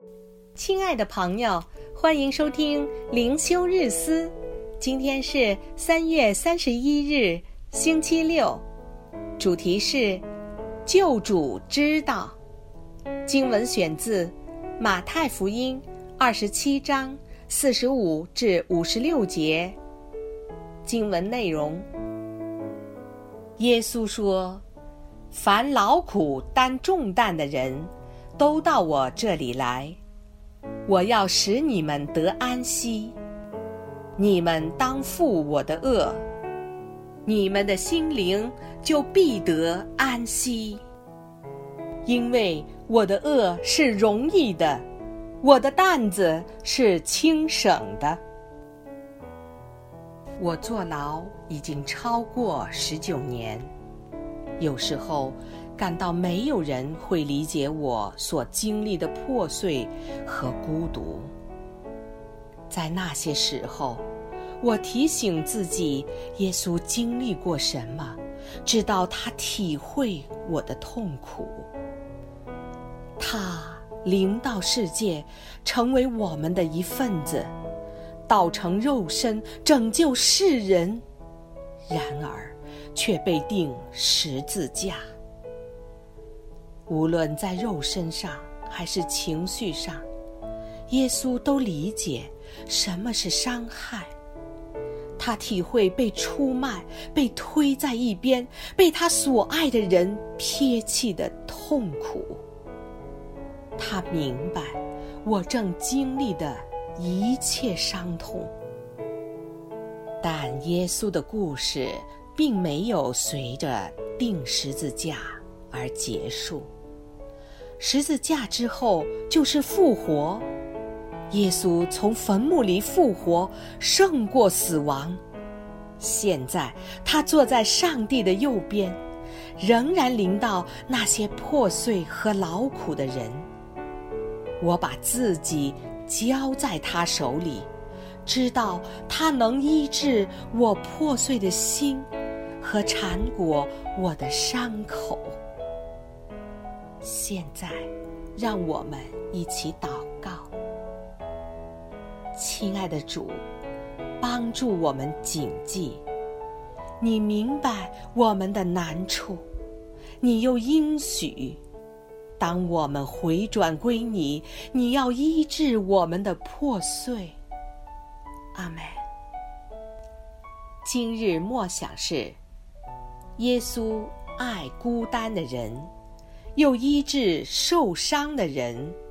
亲爱的朋友，欢迎收听灵修日思。今天是3月31日，星期六，主题是救主知道。经文选自马太福音27章45至56节。经文内容：耶稣说，凡劳苦担重担的人，都到我这里来，我要使你们得安息。你们当负我的轭，你们的心灵就必得安息。因为我的轭是容易的，我的担子是轻省的。我坐牢已经超过19年，有时候感到没有人会理解我所经历的破碎和孤独。在那些时候，我提醒自己，耶稣经历过什么，知道他体会我的痛苦。他临到世界，成为我们的一份子，道成肉身，拯救世人，然而却被钉十字架。无论在肉身上还是情绪上，耶稣都理解什么是伤害。他体会被出卖、被推在一边、被他所爱的人撇弃的痛苦。他明白我正经历的一切伤痛。但耶稣的故事并没有随着钉十字架而结束。十字架之后就是复活，耶稣从坟墓里复活，胜过死亡。现在他坐在上帝的右边，仍然临到那些破碎和劳苦的人。我把自己交在他手里，知道他能医治我破碎的心和缠裹我的伤口。现在让我们一起祷告。亲爱的主，帮助我们谨记，你明白我们的难处，你又应许，当我们回转归你，你要医治我们的破碎。阿们。今日默想是，耶稣爱孤单的人，又医治受伤的人。